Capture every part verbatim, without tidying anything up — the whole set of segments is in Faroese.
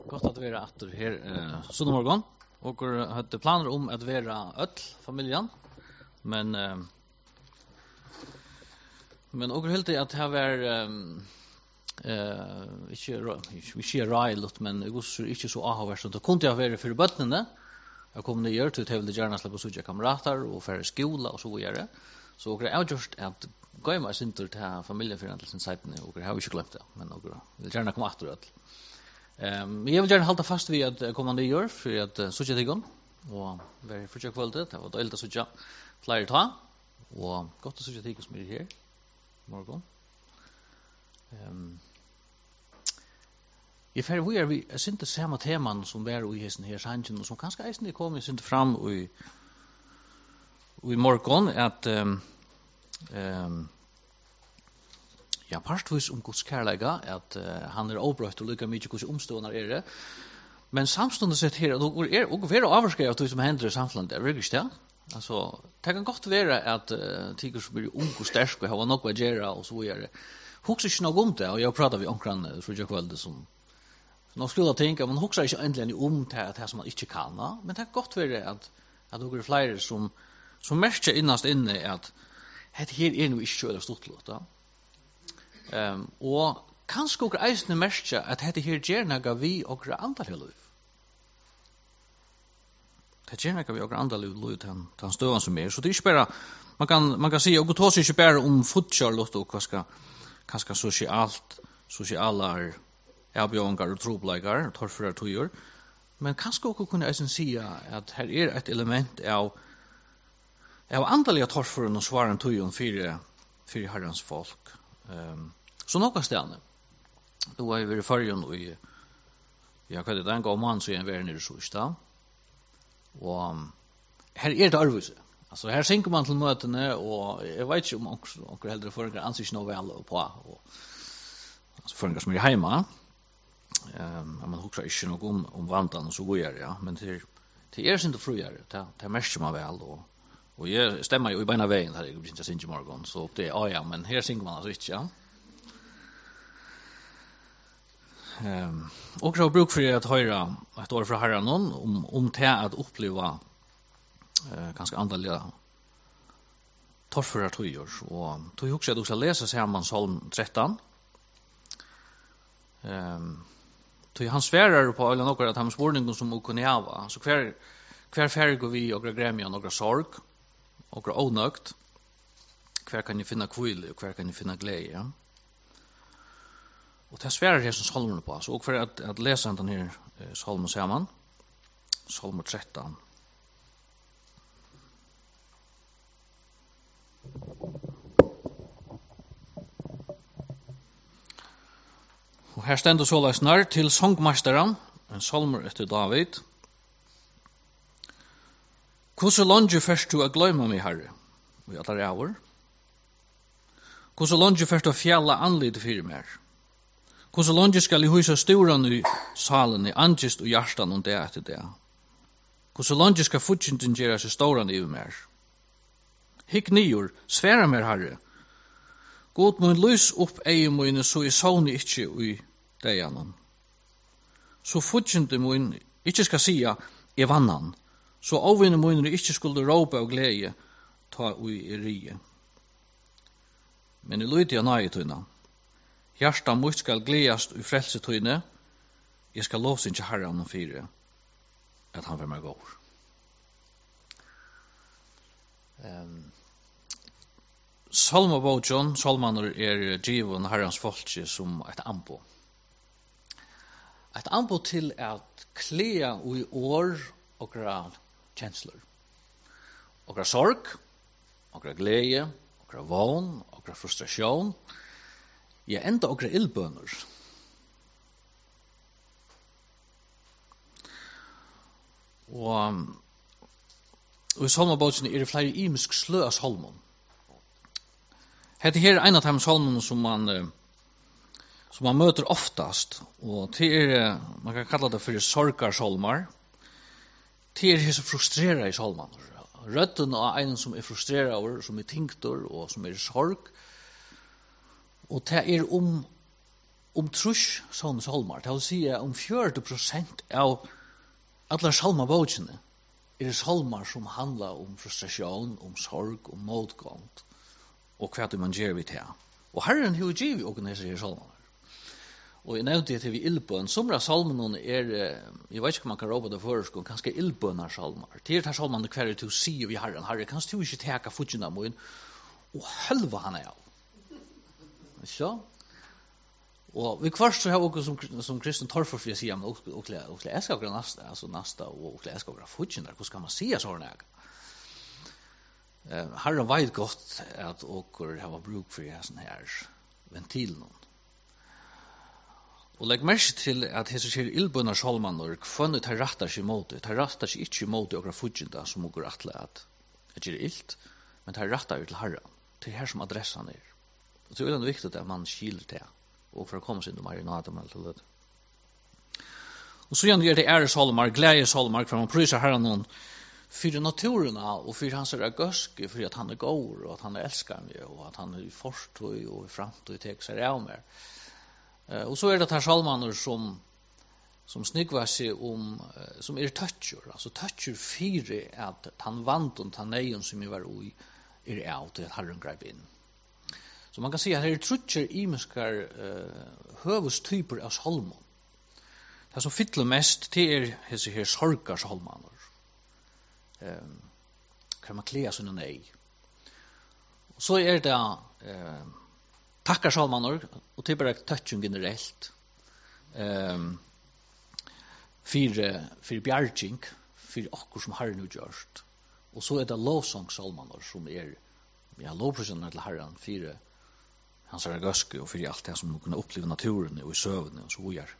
Gott att vara åter här eh söndag morgon och hade planer om att vara öll familjen. Men eh, men och helt att ha var eh inte vi ser rejält men det var inte så avhåvert så det kunde jag vara för barnen. Jag kom ner till att gärna släppa så jag kamrater och för skola och så vidare. Så och jag just att gå med sin till familjeföreningen sätten och jag har inte glömt det men och vill gärna komma åter öll. Ehm jag vill gärna hålla fast vid att kommande år för att söka tigon och vara försök kvalitet det var det att söka flyer ta och gott att söka tigon som är här morgon. Ehm Jag för vi är vi är inte samma teman som var i hesten här sanchen och som kanske är inte kommer inte fram och i och i morgon att ehm um, ja, partvis om Guds kärlega, at uh, han er obrøtt og lykka mykje hos omstående er det. Men samstående sett her, og er og være avskrevet av det som hender i samfunnet, er virkelig det. Altså, det kan godt være at uh, tider som blir ung og sterk og har nok å gjøre og så videre. Hokser ikke noe om det, og jeg prater vi omkring fra jeg kvelde som nå skulle jeg tenke, man hokser ikke endelig om det, det som man ikke kan, men det kan godt være at, at det er flere som, som merker innast inne at dette her er noe ikke kjøler stort låt, da. Um, og kanskje okkur eisne merkja at dette her gjernaga vi okkur andal liv. Det gjernaga vi okkur andal liv den, den støvan som er. Så det er ikke bare, man kan, man kan si, okkur tås ikke bare om futjar lott og hva skal, kanskje sosialt, sosialar, avbjørngar og trobleikar, torførar tøyer. Men kanskje okkur kunne eisne si at her er et element av av andalige torføren og svaren tøyen fyrir, fyrir herrens folk. Um, så några ställen. Då var vi i förrjun och jag hade den gång man så en värld nere så istället. Och här är det arvuse. Alltså här sänker man till mötena och jag vet inte om också och äldre föräldrar anser sig nog väl på och alltså föräldrar som är hemma. Ehm um, man huxar inte nog om om vantan och så går ja, men det det är inte frujare. Det det märker man väl och och jag stämmer ju i bena vägen här jag inte synge morgon så det är ja men här synger man alltså inte ja. Ehm um, och jag brukar för att höra ett år från Herren om om det att uppleva eh ganska andliga torföra tøyer och tog ju också att också läsa samman psalm tretton. Ehm um, tog han svärar på alla några att hans varning som och kunde ha så kvar kvar färg går vi och grämja några sorg och onökt. Kvar kan ni finna kvil och kvar kan ni finna glädje. Och det svärar det som psalmen på så och för att att läsa den här eh, psalmen samman. Psalm tretton. Och här ständer så läs när till sångmästaren en psalmer efter David. Hvordan lange først du å gløyma meg, Herre, og jeg tar over? Hvordan lange først du å fjalla anlite fyrir mer? Hvordan lange skal jeg husa storan i salen i angist og hjertan om det etter det? Hvordan lange skal futsinten gjøre seg storan i mer? Hikk nior, sværa mer, Herre. God mun lys opp eie mine, så jeg savner ikke i deianen. Så futsinten mun ikke skal sia, jeg vannan. Så avvinne munner ikke skulle råpe og glede ta ui i rie. Men i lydde jeg nøye tøyna. Hjersta mot skal gledast i frelse tøyne. Jeg skal lovsynge herren og fire at han vil meg gå. Um, Salma Bojan, salmaner er given herrens folke som et ambo. Et ambo til at klea ui år og grad känslor. Och sorg, och glädje, och vån, och frustration. Ja, ända och illböner. Och och i salmaboken är det flera imisk slö av salmon. Det här är en av de salmon som man som man möter oftast och det är man kan kalla det för sorgarsalmar. Det är så frustrerad i salman. Rötten av en som är frustrerad, som är tinktor och som är sorg. Och det är om om trus sånne salmer. Det vil si om fjørti prosent av alle salmabåtene er salmer som handler om frustrasjon, om sorg, om motgång og hva man gjør vi til. Og Herren har givet og disse her salmer. Og jeg nevnte det til vi ildbøn. Somra salmene er, jeg vet ikke om man kan råpe det for, ganske ildbønner salmer. Det er de salmene hver til å si vi Herren, Herre, kan du ikke teka fudgene min og helva han er av. Så. Og vi kvarst så har vi som, som kristen torfor for å si, men og jeg skal gjøre nasta, altså nasta, og jeg skal gjøre fudgene der, hvordan kan man si sånn jeg? Herren vet godt at åker har bruk for sånn her ventilen. Og legg merke til at hese kjer ildbønner salmaner, kvannet tar rattar seg mot det, tar rattar seg ikke mot det okra fudginda som åker atle at det gjør ild, men tar rattar til Herren, til her som adressan er. Og det er veldig viktig at man skiler det, og for å komme seg til marinade med til det. Og så gjør det ære salmar, glede salmar, for man prøyser Herren noen for naturerna og for hans er gøske, for at han er god, og at han elskar meg, og at han er i forstøy og i framtøy tek seg av meg. Uh, og så er det her salmaner som som snigvar seg om uh, som er tøtjer, altså tøtjer fire at han vant og han neien som vi var ui er av til at Herren greip inn. Så man kan si at her er trutjer imiskar uh, høvestyper av salmon. Det som fytler mest til er hese her sorgar salmaner. Um, kan man klea sånne nei. Og så er det uh, takkar salmaner, og til bare tøtjung generelt, um, for, for bjarging, for okkur som Herren utgjørst. Og så er det lovsangsalmaner, som er ja, lovprosentene til Herren, for hans er gøske, og for alt det som kunne oppleve naturen og i søvnene, og så videre.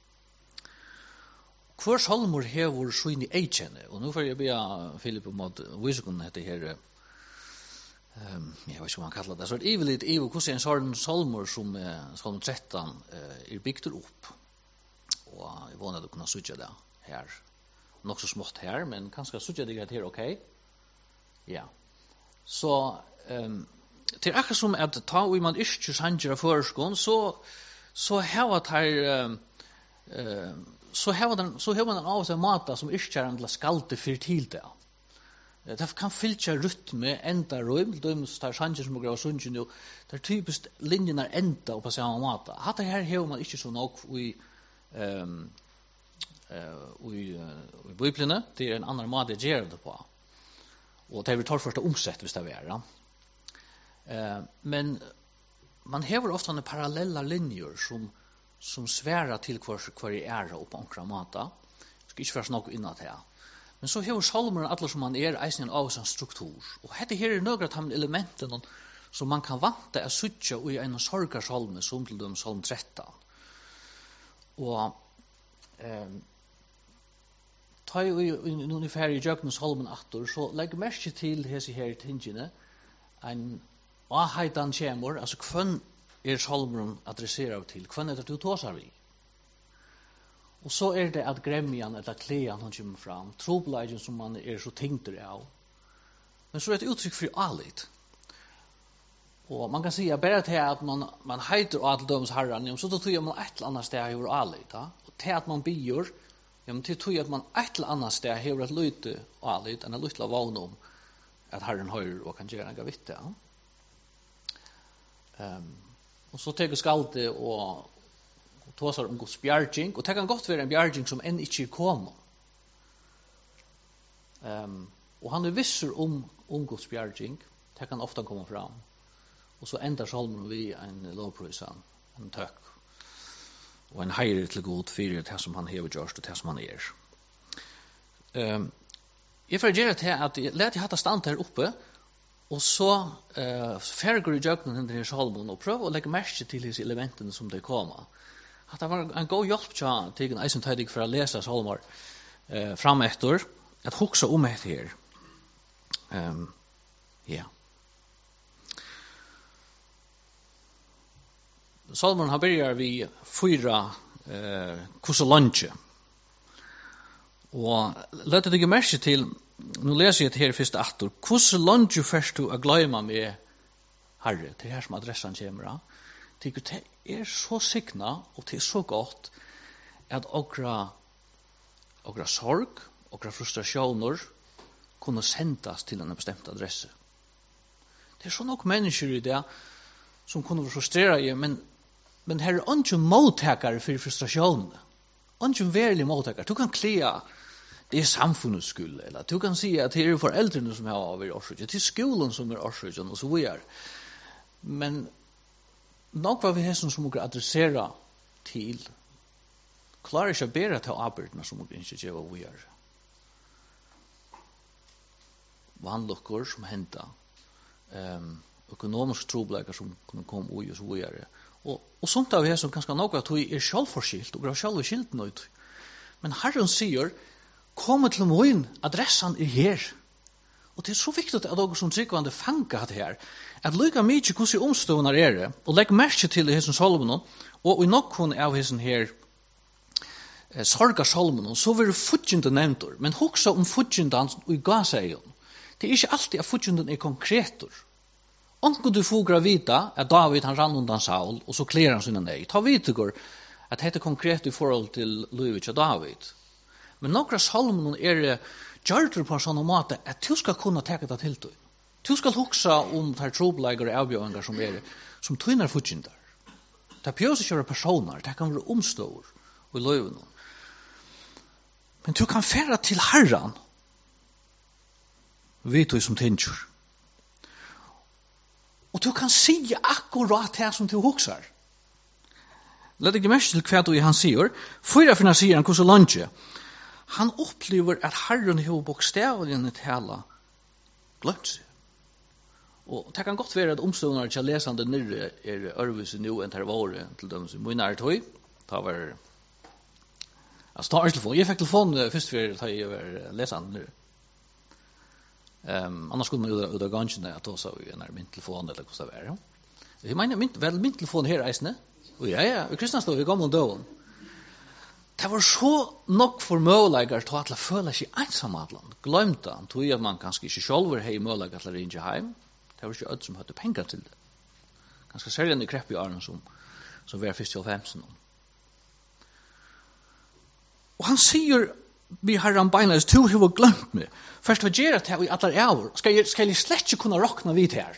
Hver salmor hever sånn i eikjenne, og nå får jeg be Philip om at visekon heter her, um, jeg vet ikke hva man kallar det, så er det ivel litt ivel, hvordan er en sånn salmor som uh, salmor tretton uh, er bygd opp, og jeg våner at du kunne sutja det her, nok så smått her, men kanskje sutja det her, ok? Ja. Så, um, til akkurat som at ta og man ikke sanger av føreskånd, så, så hever det her, um, uh, så har man så har man en av seg mata som ikke er en skalte for til det. Det kan fylte rytme, enda røym, de tar sanger som går av sunnen, og det er typisk linjene er enda på samme mata. Hatt her har man ikke så nok i um, uh, i, uh, i Bibelen, det er en annen måte å gjøre det på. Og det er vi tar først å omsette hvis det er. Ja. Uh, men man har ofte en parallella linjer som som sværa til hver, hver er og på ankra mata. Jeg skal ikke være snakk innan til. Men så har salmeren alle som man er eisen av en struktur. Og dette her er noen av de elementene som man kan vante å suttje i en sorgarsalme som til dem salm tretton. Og eh, ta jo ungefær i jøkken salmen atter, så legg merke til hese her tingene en aheitan kjemur, altså hvem er salmeren adresserer til, hvem er det du tåsar vi? Og så er det at gremjan eller klean han kommer fram, trobladjen som man er så tyngter av. Men så er det et uttrykk for alit. Og man kan si at bare til at man, man heiter adeldøms herren, så da tror jeg man et eller annet sted har alit. Ja? Og til at man bier, ja, men til tror jeg at man et eller annet sted har et lyte alit, enn et lyte av vågne om at herren høyre og kan gjøre en gavitt. Ja? Um, Og så teker skalte og, og tåsar om Guds bjarging, og det kan godt være en bjarging som enn ikke kom. Um, og han er visser om, om Guds bjarging, det kan ofta komme fram. Og så endar salmen vi en lovprøysan, en tøk, og en heir til god fyrir det som han hever gjørst og det som han er. Um, jeg får gjøre til at jeg lette hatt stand her oppe, og så uh, ferger i jøkken under her salmen og prøver å legge merke til disse elementene som det kommer. At det var en god hjelp til til en eisen tøydig for å lese salmer uh, fram etter, at hukse om etter her. Um, ja. Salmen har börjar vi fyra uh, kusolantje. Og lette deg merke til, nu leser jeg til her først atter, hvordan langt du først du å gløyma med Herre, til her som adressan kommer av. tycker det är så signa och det är så gott att okra okra sorg, okra frustrationer kunna sändas till en bestämd adress. Det är så nog människor i det som kunde vara frustrerade, men men här är inte mottagare för frustration. Inte verklig mottagare. Du kan klia det är samfundets skull, eller du kan säga att det är föräldrarna som har varit orsöken, det är skolan som är orsöken och så vidare. Men nog var vi här som som adressera till klarar inte bära till arbetarna som vi inte gör vi är. Vanluckor som hända, um, ekonomiska troblägar som kunde komma och så vidare. Och, och sånt av det som ganska nog att vi är självförskilt och vi har självskilt nöjt. Men Herren säger, kom till mig, adressan är här. Och det är så viktigt att de som tryggvande fangar det här. Att lycka mycket hos i omstående är det. Och lägg märke till det som Salomon. Och i noen av hessen her eh, sorga Salomon, så var det futjende nevntor. Men också om futjenden i Gazaeon. Det är inte alltid att futjenden är konkretor. Onko du fogra vita at David han rann undan Saul og så kler han sina nej. Ta vitigur at det er konkret i forhold til livet av David. Men nokra salmon er gjørtur på en sånn måte at du skal kunna teka det til deg. Du skal hugsa om de trobleiger og avbjørninger som er som tøyner futjindar. Det er pjøs ikke personer, det kan være omstår og livet. Men du kan færa til Herren vet du som tinker. Og du kan si akkurat det som du huksar. Lad ikke mest til hva du han sier. Fyra finna sier han hvordan lunge. Han opplever at Herren har bokstavligen tala glömt seg. Og det kan godt være at omstående til lesende nyrre er ørvise nå enn til våre til dem som må nære tøy. Det var jeg startet telefon. Jeg fikk telefon først for at jeg var lesende nyrre. Um, annars skulle man ju ut av gangen att ta så i när min telefon eller vad det är. Jag menar min väl min telefon här är snä. Och ja ja, vi kristna står vi kommer då. Det var så nog för möjligheter att alla føla sig ensamma. Glömde han tog att man kanske inte själv hej möjligheter att ringa hem. Det var ju öd som hade pengar till det. Ganska sällan i krepp i armen som som var först till femton. Och han säger vi har han beinleis to who glömt mig. Först vad gör det i alla år? Ska jag ska jag slett inte kunna rockna vid här.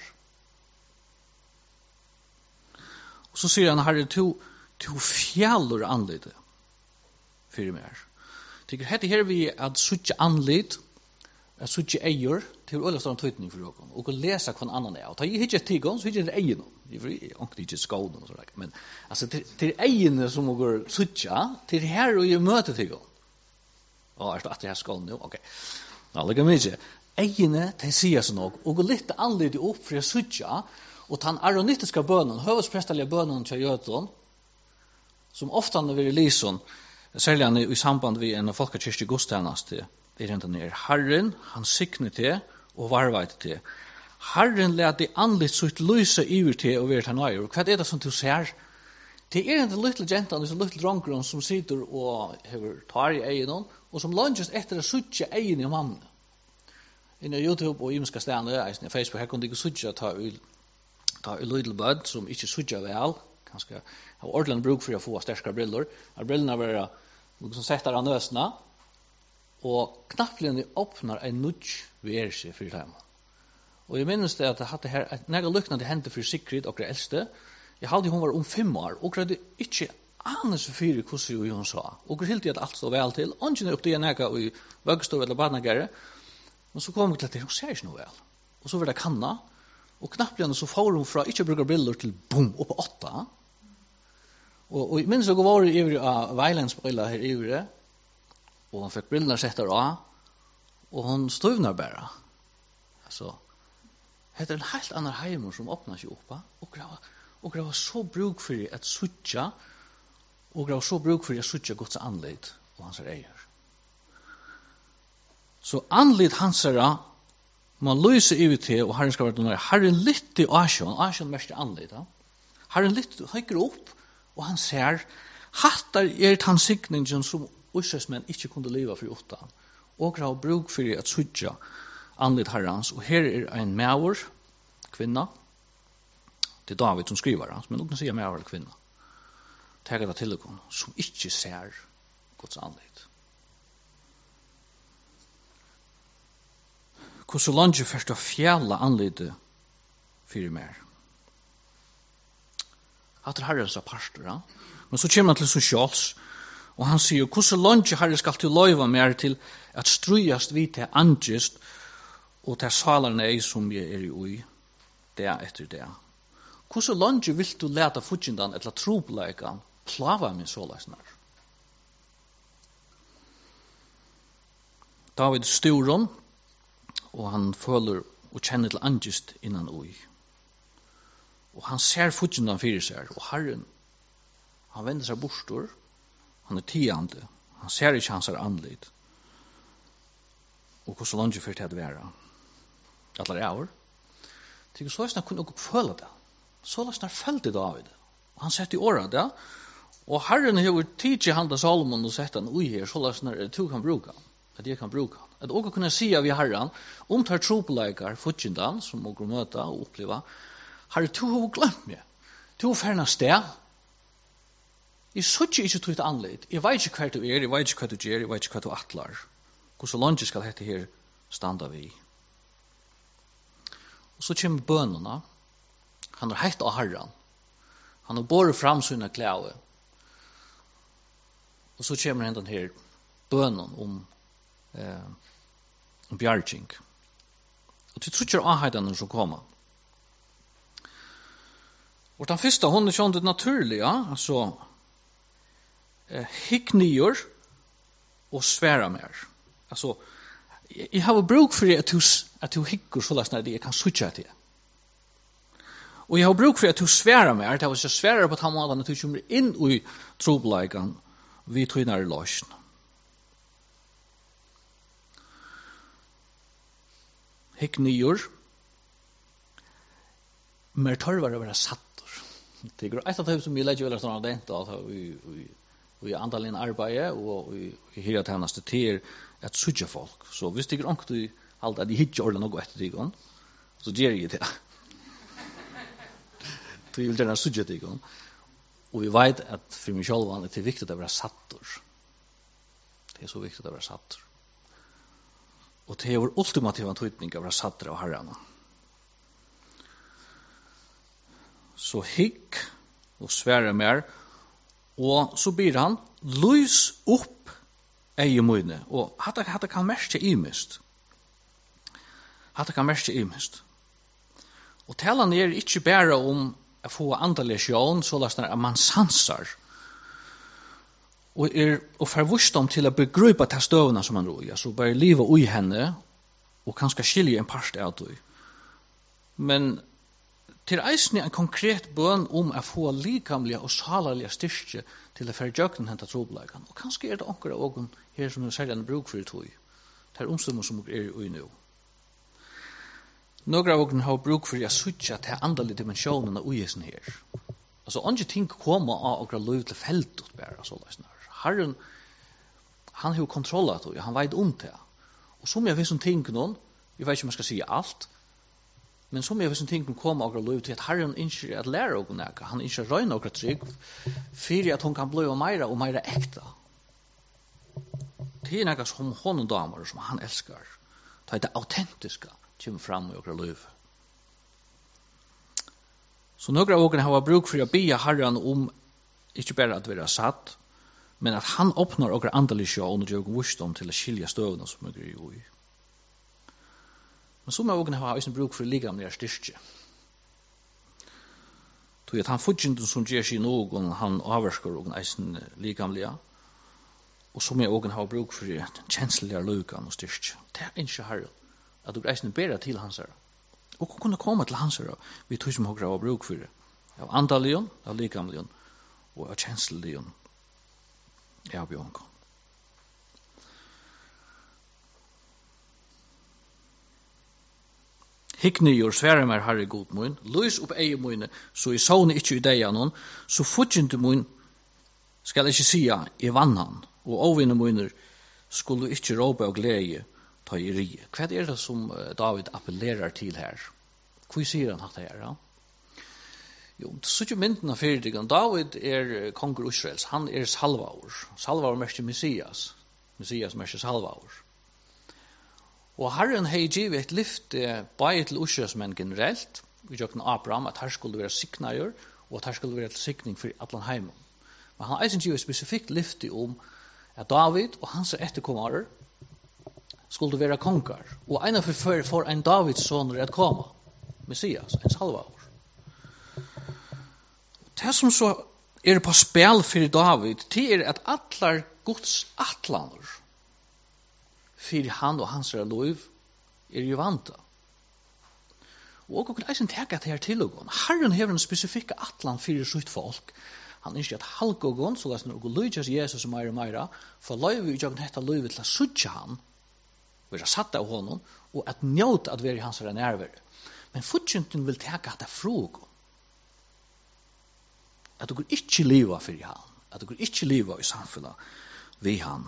Och så säger han har det to to fjällor anlite. För mer. Tycker heter här vi att sucha anlit, att sucha ejer till alla sådana tydning för ögon och läsa från annan är. Ta ju inte till gång så inte det egen. Det är inte inte skolan och så där. Men alltså till till egen som går sucha till här och ju möte till gång. Ja, er det at jeg skal nå? Ok. Nå, lykke mye. Egene, de sier så nok, og gå litt anledning opp for å sutja, og ta en aronitiske bønnen, høvesprestelige bønnen til Jøden, som ofte når vi er lysen, særlig i samband med en folkekirke gudstjeneste, er enten er Herren, han sikner til, og varveit til. Herren let de anlitt sutt lyse iver til og være til nøyer. Og hva er det som du ser? Det er en liten jenta, en liten dronker som sitter og har tar i egen, og som lunges etter å suttje egen i mannen. Inne i YouTube og imenska stedene, i Facebook, her kunne de ikke suttje ta i, ta i little bud, som ikke suttje vel, kanskje har ordentlig bruk for å få sterkere briller. At brillene var liksom setter av nøsene, og knapplen åpner en nudge verse for dem. Og jeg minnes det at jeg hadde her, at når jeg lyknade hente for Sigrid og det eldste, jeg hadde hun var om fem år, og det ikke anes for fire hvordan hun sa. Og helt i at alt stod vel til, og ikke opp det jeg og i vøggstov eller barnegare, men så kom jeg til at hun ser ikke noe vel. Og så var det kanna, og knapplen så får hun fra ikke bruker briller til boom, oppe åtta. Og, og jeg minnes jeg var i ivrig av veilandsbriller her i ivrig, og hun fikk brillene sett av, og hun støvner bare. Altså, det er en helt annen heimer som åpner seg opp, og det var, og det var så bruk for at suttja, og det var så bruk for at suttja Guds anleit og hans eier. Så anleit hans er man løser ivet til, og Herren skal være noe, Herren litt i Asjon, Asjon mest i anleit, Herren litt høyker opp, og han ser, hattar er han signingen som Israelsmenn ikke kunne leva for åtta, og det var bruk for at suttja anleit Herrens, og her er en maur, kvinna, Det är David som skriver han, men nog säger mer av kvinna. Tega det til dere som ikke ser Guds anlitt. Hvordan langt først å fjæle anlitt for mer? At det her er så parster, ja? Men så kommer han til så sjåls, og han sier, hvordan langt herre skal til løyva mer til at strøyast vi til angest og til salerne ei som jeg er i ui, det etter det. Hvordan langt vil du lete futsindan eller trobleikan plava min såleisnar? David storon, og han føler og kjenner til angest innan ui. Og han ser futsindan fyrir seg, og Herren, han vender seg bortstor, han er tiande, han ser ikke hans er anlid. Og hvordan langt fyrir til at være? Allar er år. Til såleisnar kunne også føle det. Såleisnar følte David. Og han sette i året det, og Herren har tidsi handa Salomon og sett han ui her, såleisnar er to kan bruka, at jeg kan bruka. At også kunne sia vi Herren, om tar tropeleikar, futsindan, som må møta og oppleva, Herre, to har glemt meg. To har ferna sted. Jeg suttje ikke tog et anleit. Jeg vet ikke hva du er, jeg vet ikke hva du gjør, jeg vet ikke hva du atlar. Hvordan langt skal dette her standa vi? Og så kommer bønene. Han har heit av Herren. Han har båret fram sine klæve. Og så kommer han den her bønnen om, eh, om bjarging. Og til trutjer avheidene som kommer. Og den første, hun er sånn det naturlige, altså, eh, hikk nyer og sværa mer. Altså, jeg, jeg har bruk for at du, at du hikker så løsner det jeg kan switcha til. Og jeg har bruk for at du sværa mer, at jeg vil sværa på den måten at du kommer inn i trobleikan vi tøyner i løsene. Hikk nyer, mer tørvar å være satt. Det är ett av det som vi lägger väl sådana dent att vi vi vi andalen arbete och vi hela tjänste till att söka folk. Så visst det är också du allt att de hittar eller något efter det gång. Så ger ju det. Du vill gärna söka det gång. Och vi vet att för mig själv är det viktigt att vara sattor. Det är så viktigt att vara sattor. Och det är vår ultimativa tydning att vara sattor av Herren. Så hikk og svære mer, og så blir han lys opp eie møyne, og hatt det kan merke imist. Hatt det kan merke imist. Og talan er ikke bare om å få andelig sjån, så lastar at man sansar, og er og forvust om til å begrypa til støvna som man roi, altså bare livet ui henne, og kanskje skilje en part av det. Men til eisne en konkret bøn om å få likamlige og salarlige styrke til å føre jøkken hentet trobleikan. Og kanskje er det akkurat ågen her som er særlig en bruk for tog. Det er omstummer som er i nå. Några av ågen har bruk for å sutja til andalige dimensjonene og gjesen her. Altså, andre ting kommer av ågra lov til feltet bare, så løsner. Herren, han har jo kontrollet det, han vet om det. Og som jeg vet som ting noen, vi vet ikke om jeg skal si alt, men som jeg vet som ting kommer av ågra lov til at Herren ikke at lære ågra nægge, han ikke røyner ågra trygg, for at hun kan bli meira og meira ekta. Det er nægge som hon og damer som han elskar. Det er det autentiska kommer fram i ågra lov. Så några av ågra har bruk for å be Herren om ikke bare at være satt, men at han åpner ågra andelig sjån og gjør visdom til å skilja støvna som er i ui. Men som av ågra har også bruk for å ligge med styrke. Tog at han fortjent som gjør seg noen, han avvarskar ågra eisen ligamlige, og som av ågra har bruk for kjenslige lukan og styrke. Det er ikke Herren, at du eisen bedre til hans her. Og kunne komme til hans her, vi tog som ågra har bruk for det. Av andalion, av ligamlion, og av kjenslelion. Ja, Bjørnko. Hikni gjør svære mer herre god mun, lys opp eie munne, så i sovne ikke i deg noen, så fortjente mun skal ikke sia i vannan, og avvinne munner skulle ikke råpe og glede ta i rie. Hva er det som David appellerer til her? Hva sier han hatt her? Ja? Jo, det så ju myndena fyrdigan. David er kongur Israels. Han er Salvaur. Salvaur merker Messias. Messias merker Salvaur. Og Herren hei givet et lyfte bare til Israels menn generelt. Vi gjør Abraham at her skulle være siknager, og at her skulle være til sikning for allan heimen. Men han eisen givet et spesifikt lyfte om at David og hans etterkommere skulle være kongar. Og ena for for en Davids son at komme. Messias, en Salvaur. Det som så er på spel for David, det er at atlar Guds atlaner for han og hans liv er jo vanta. Og og eisen teka det her til og gon. Herren hever en spesifikk atlan for sitt folk. Han ønsker at halka og gon, så lesen og lyjas Jesus og meira og meira, for løyve i jøgn hetta løyve til å sutja han, vera satt av honom, og at njóta at være i hans nærvær. Men fortjenten vil teka det frågå. At du ikke liva for han. At du ikke liva i samfunnet ved han.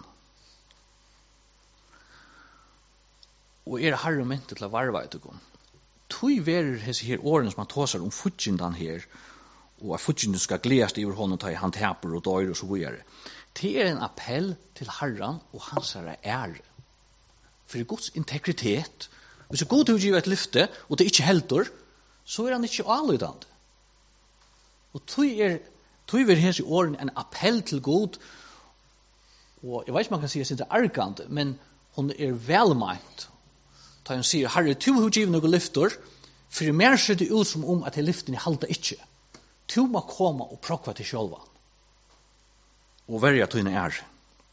Og er herre mynte til å varva et og tog verer hese her årene som han tåsar om fortjentan her, og at fortjentan skal gledast over honom, ta i han teper og døyre og så videre. Det er en appell til herran og hans herre ære. For Guds integritet, hvis God har givet et lyfte, og det ikke heldur, så er han ikke avlydande. Og tog er, tog er hese i årene en appell til God, og jeg vet ikke man kan si at det er argant, men hun er velmeint. Da hun sier, Herre, tu har givet noen lyfter, for mer ser det ut som om at det lyften er halda ikke. Tu må komme og prokva til sjølva. Og verja tøyne er.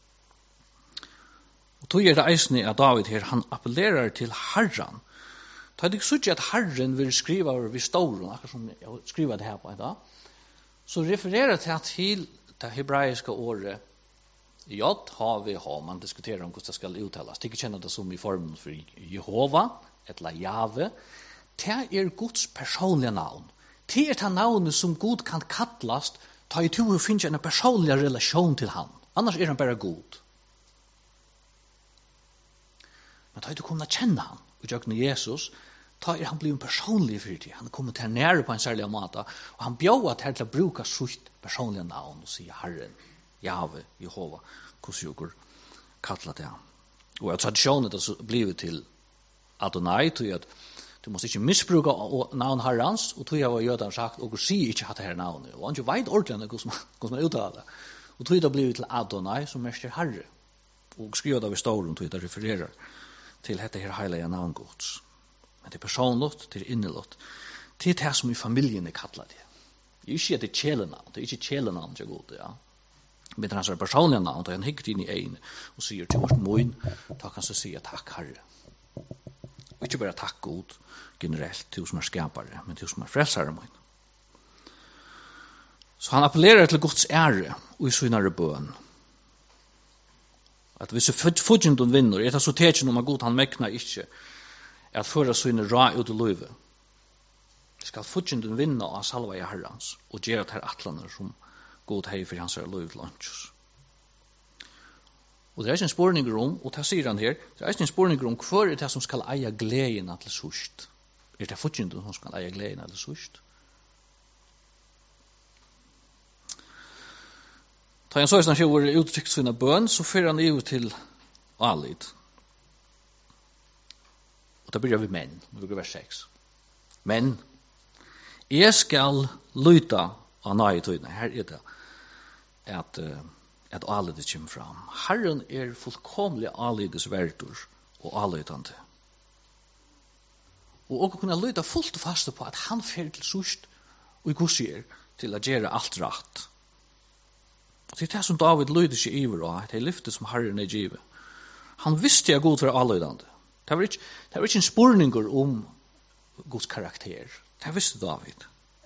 Og tog er det eisne at David her, han appellerer til Herren. Da er det ikke at Herren vil skriva over vid stauren, akkur som jeg skriver det her på en dag, så refererer det til det hebraiske året Jod, H V H, man diskuterer om hvordan det skal uttalas. Det ikke kjenner det som i formen for Jehova, eller Jave. Det er Guds personlige navn. Det er det navnet som Gud kan kattlast, ta i to og finne en personlig relasjon til han. Annars er han bare god. Men ta i to kunne kjenne han, og jøgne Jesus, ta er han blivet personlig for det. Han er kommet her nære på en særlig måte, og han bjør at her til å bruke sitt personlige navn og si Herren. Jave, Jehova, hvordan jeg kattler det. Og at tradisjonen er blivet til Adonai, tog at du måste ikke misbruka navn herrans, og tog jeg var jødene sagt, og sier ikke hatt det her navnet. Og han ikke veit ordentlig hvordan man uttaler det. Og tog det blivet til Adonai, som mester herre. Og skriver det ved stolen, tog det refererer til dette her heilige navngods. Men det er personlott, det er innelott. Det er det som i familien er kattlet det. Det er ikke at det er kjelenavn, det er ikke kjelenavn til god, ja. Men hans er personlige navn, da han hygger inn i egen og sier til vårt moin, da kan han si takk herre. Og ikke bare takk god generelt til som er skapare, men til som er frelsare moin. Så han appellerer til Guds ære og i synare bøn. At hvis fudgjendun vinner, er det så tekjen om at god han mekna ikke at føra syne ra ut i løyve. Skal fudgjendun vinna av salva i herrans og gjøre til atlaner som god hei for hans er løyve til lunches. Og det er en spurning om, og det sier han her, det er en spurning om hva er det som skal eie gleden til sørst? Er det fortjent som skal eie gleden til sørst? Da han så er han var uttrykt sine bøn, så fører han jo til Alid. Og da begynner vi menn, vi går vers seks. Men, jeg skal lyta av nøyetøyene, her er det, at uh, at alidet kommer fram. Herren er fullkomlig alides verdur og alidande. Og å kunne lyda fullt og fast på at han fer til sørst og i gosier til å gjøre alt rett. Og det er det som David lyder seg iver av, det er lyftet som Herren er givet. Han visste jeg god for alidande. Det var ikke, det var ikke en spurninger om Guds karakter. Det visste David.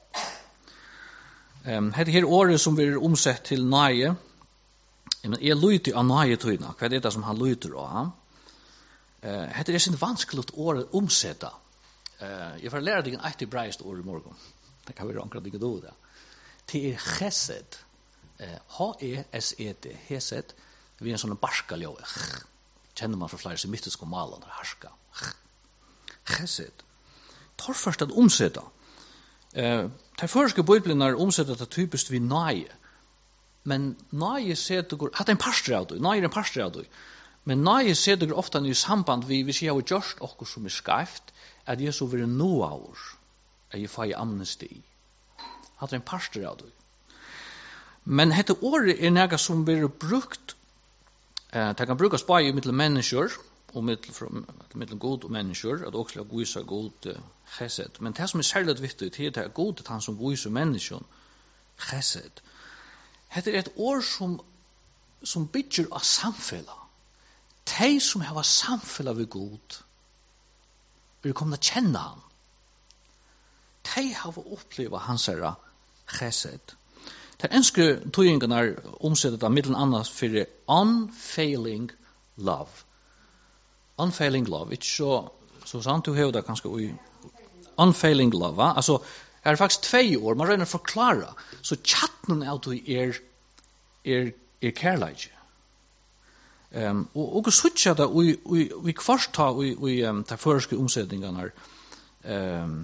Um, det her året som blir omsett til nøye, men jeg lyder av nøye tøyna. Hva er det som han lyder av? Uh, det er sin vanskelig år å omsette. Uh, jeg får lære deg en eit hebreisk år i morgen. Det kan være akkurat ikke do det. Det er chesed. Uh, H E S E D. Chesed. Det er en sånn barskaljå. Kjenner man fra flere semittiske malene. Harska. Chesed. Tar først at omsette. Eh, de første bibelen er omsettet det typisk vid nøye. Men nøye setter går, hatt en parster av det, nøye er en parster av det. Men nøye setter går ofte i samband vi, hvis jeg har gjort okkur som er skreift, at jeg så vil nå av oss, at jeg får amnesti. Hatt en parster av det. Men dette året er noe som blir brukt, eh, det kan brukes bare i mittel mennesker, og mittel, mittel god og mennesker, at også viser god uh, chesed. Men det som er særlig viktig, det er god til han som viser mennesken chesed. Dette er et år som, som bygger av samfunnet. De som har samfunnet ved god, vil komme til å kjenne han. De har opplevd hans herre chesed. Det ønsker tøyingen er omsettet av middelen annet for unfailing love. Unfailing love, ikke så, så sant du har det kanskje i unfailing love, va? Altså, er faktisk tvei år, man regner forklara, så chatten av du er, er, er kærleik. Um, og og suttja da, vi, vi, vi kvarst ta, vi, vi um, ta føreske omsetningene her, um,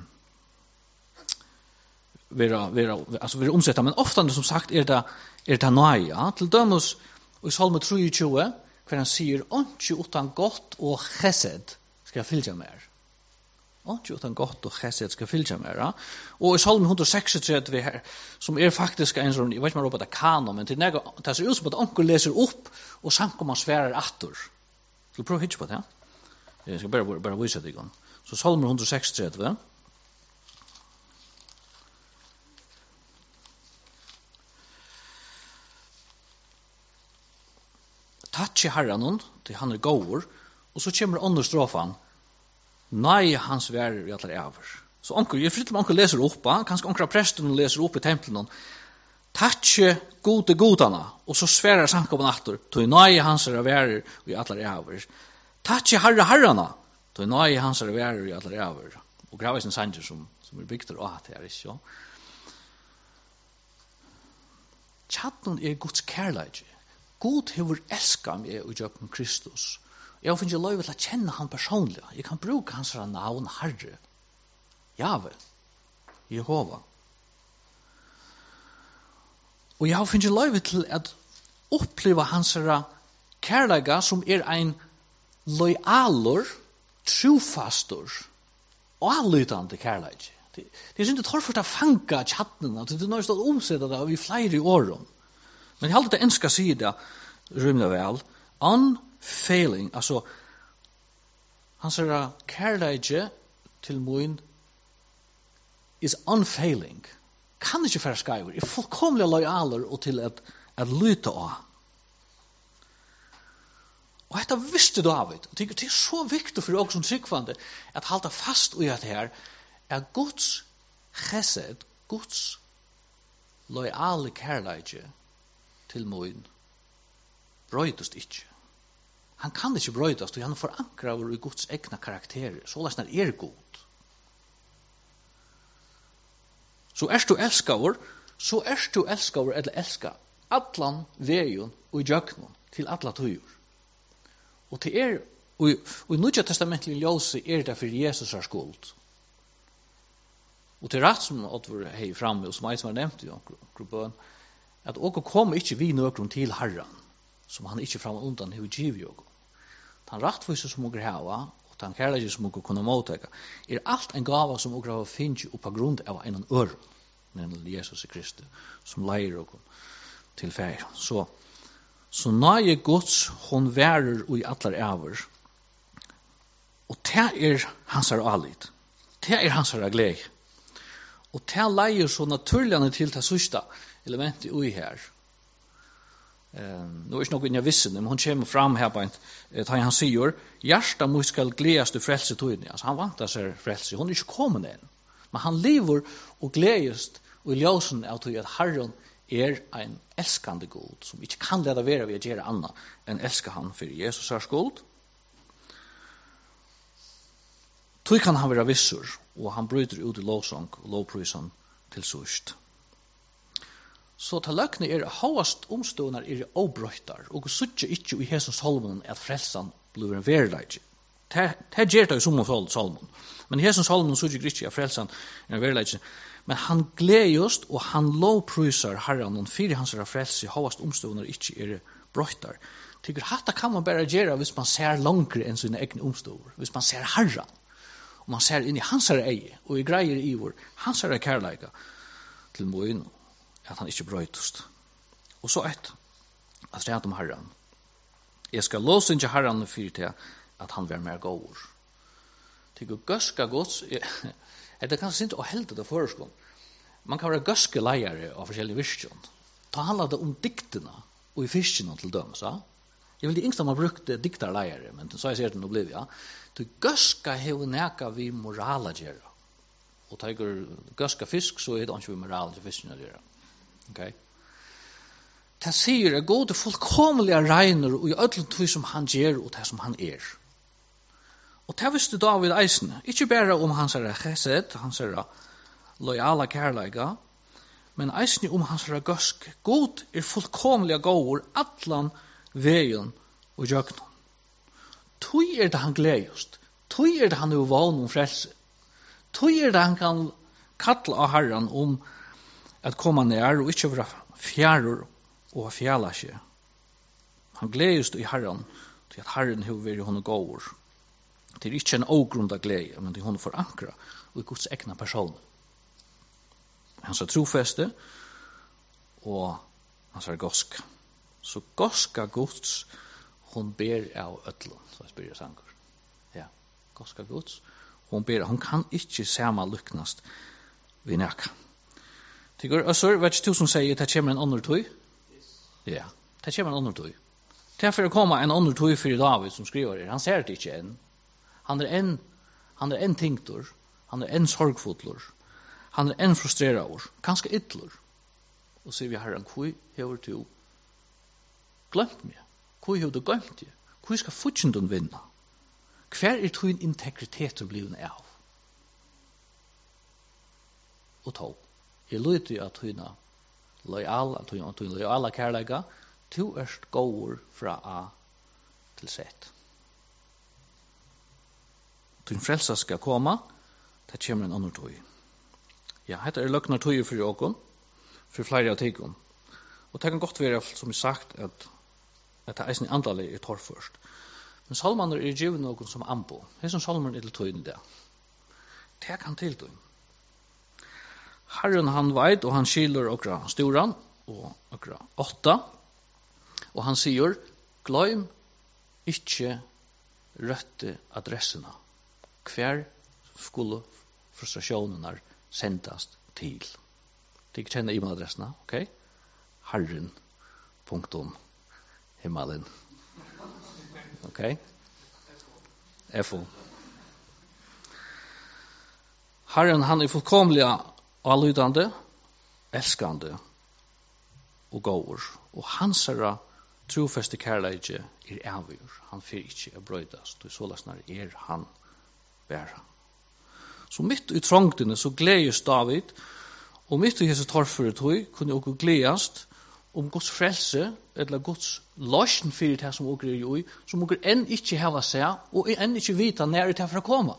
vera, vera, altså vera omsetta, men ofta som sagt er det, er det nøye, ja? Til dømes, i Salme tjuetre, hver han sier, «Ontje utan godt og chesed skal fylja mer». Ontje utan godt og chesed skal fylja mer. Ja? Og i Salmen one seksogtredve her, som er faktisk en sånn, jeg vet ikke om jeg råper det kanon, men det, nega, det ser ut som at onkel leser opp, og sanker man sverer atter. Skal du prøve å hitje på det? Jeg skal bare, bare vise det igjen. Så Salmen one seksogtredve. Tatsi herran, til han er gåur, og så kommer under strofan, nei hans værer i allar æver. Så onkel, jeg flytter med onkel leser oppa, kanskje onkel presten leser opp i tempelen, tatsi gode godana, og så sverar sankoman atter, til nei hans er værer i allar æver. Tatsi herra herrana, til nei hans er værer i allar æver. Og gravis en sanger som, som er bygd og at det er ikke. Tjattun er Guds kærleik. God hefur elska meg og gjøkken Kristus. Jeg finner lov til å kjenne han personlig. Jeg kan bruke hans navn Herre. Jave. Jehova. Og jeg finner lov til å oppleve hans kærlega som er en loyaler, trofastor og allytande kærleik. Det, det er ikke torfort å fange tjattene. Det er noe stått omsettet av i flere åren. Men jeg har alltid ønsket å si det, rymlig vel, unfailing, altså, han sier kærleik til min is unfailing. Kan ikke fære skaiver, er fullkomlig loyaler og til at, at lyte av. Og dette visste David, og det er så viktig for oss som tryggvande, at halda fast i at her, er Guds chesed, Guds loyale kærleik, til moin brøydast ikkje. Han kan ikkje brøydast, og han er forankret i Guds egna karakterer. Så lesnar er god. Så erst du elskar, så erst du elskar eller elska allan veien og jøknon til alla tøyer. Og til er, og i Nudja testamentlige ljøse er det for Jesus er skuld. Og til rett som Oddvar hei framme, og som jeg som har nevnt i gruppen, at åker kommer ikke vi nøkron til Herren, som han ikke fram undan hever givet jo. Han rattviser som åker hava, og han kærleik som åker kunne motteka, er alt en gava som åker hava finnes oppa grunn av en ør, nemlig Jesus Kristus, som leier åker til feir. Så, så nøye Guds, hon værer og i atler æver, og det er hans er alit, det er hans er glede, og det leier så naturlig til det sørste, element i ui her. Um, nå er ikke noe inn i vissen, men hun kommer fram her på en, eh, han sier, hjertet må skal gledes til frelse tøyne. Altså, han vantar seg frelse. Hun er ikke kommet inn. Men han lever og gledes og i ljøsen av tøy at Herren er en elskande god, som ikke kan lede være ved å gjøre annet enn elsker han for Jesus er skuld. Tøy kan han være vissur, og han bryter ut i lovsang og lovprysan til sørst. Så til løkne er havast omstående er obrøytar, og suttje ikke i hesen salmen at frelsan blir en verleik. Det gjør det i som salmon. Men her som salmon så ikke Gritje av frelsen er verleidsen. Men han gledest og han lovprysar herran og fyrir hans er frelse hovast omstående ikke er brøytar. Tycker hatta kan man bara göra hvis man ser långre än sina egna omstående. Hvis man ser herran. Og man ser inn i hans er eie og i greier i vår hans er kærleika til moin at han ikke brøytust. Og så ett at det om herran. Jeg skal låse ikke herran fyrir til at han var mer gåur. Tycker gøska gods er det kanskje ikke å helde det foreskånd. Man kan være gøske leiere av forskjellige virkjøn. Da handler det om diktene og i fiskene til dømes. Ja? Jeg vil ikke man brukte diktarleiere, men så jeg ser det nå blir ja. Du gøska hever neka vi morala gjøre. Og tenker gøska fisk, så er det ikke vi morala til fiskene gjøre. Okay? Det sier er gode fullkomlige regner og i ødelen tog som han gjør og det som han er. Og det visste David eisene, ikke bare om hans er chesed, hans er lojala kærleika, men eisene om hans er gøsk. God er fullkomlige gåur, atlan veien og jøgnen. Tøy er det han gledest. Tøy er det han er vann om frelse. Tøy er det han kan kalla av herran om at komme nær og ikke være fjærer og fjæla seg. Han gledest i herran til at herren har vært hon gåur. Det er ikke en ågrunda glede, men det er hon forankra og i Guds egna person. Han sa trofeste og han sa gosk. Så goska Guds hon ber av ödlun, så jeg spyrir sangur. Ja, goska Guds hon ber, hon kan ikke sama lyknast vi neka. Tykker, og så vet ikke du som sier det kommer en andre tøy? Ja, det kommer en andre tøy. Det er for å komme en andre tøy for David som skriver det. Han ser det ikke enn. Han er en, han er en tinktor, han er en sorgfotler, han er en frustreraur, kanskje ytler. Og sier vi herren, hvor hever du glemt meg? Hvor hever du glemt det? Hvor skal fortjenden vinne? Hver er tøyen integritet å bli av? Og tog. Jeg lyder at tøyene lojala, tøyene lojala kærlega, to erst gåur fra A til Z. Tøyen frelsa skal komme, det kommer en annen tøy. Ja, dette er løgnar tøy for åkken, for flere av tikkene. Og det kan godt være, som er sagt, at at det er eisen andalig er torr først. Men salmaner er givet noen som ambo. Det er som salmaner er til tøyden det. Det kan til tøyden. Herren han veit, og han skiler okra storan, og okra åtta, og han sier, gløym ikkje røtte adressena. Hver skulle frustrasjonen sendast til. De kjenner e-mailadressena, ok? Herren, punktum, himmelen. Ok? F O. Herren, han er fullkomlig allydande, elskande og gåur. Og hans herra trofeste kærleidje er avgjør. Han fyrir ikke å brøydast, og så lasnar er han bæra. Så mitt i trångtene så gledes David, og mitt i hese torføre tog kunne også gledast om Guds frelse, eller Guds løsning fyrir det som åker er i, som åker enn ikke hava seg, og enn ikke vita når det er for å komme.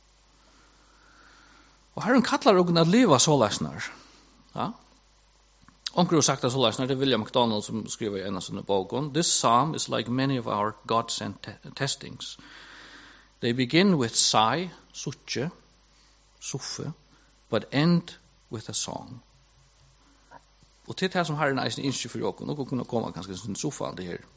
Og Herren kallar ogen at liva såleisnar. Ja? Onker har sagt at såleisnar, det er William MacDonald som skriver i en av sånne boken. This psalm is like many of our God-sent te- testings. They begin with sigh, suttje, suffe, but end with a song. Og til det som Herren eisen innskje for åken, nå kunne komme ganske sånn sofa det her.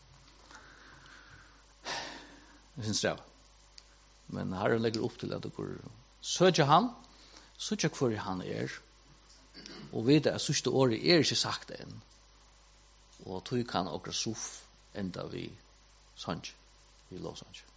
Det synes jeg. Men Herren legger opp til at dere søker han, søker hvor han er, og vet at sørste året er ikke sagt enn, og tog kan akkurat sof enda vi sannsj, vi lov sannsj.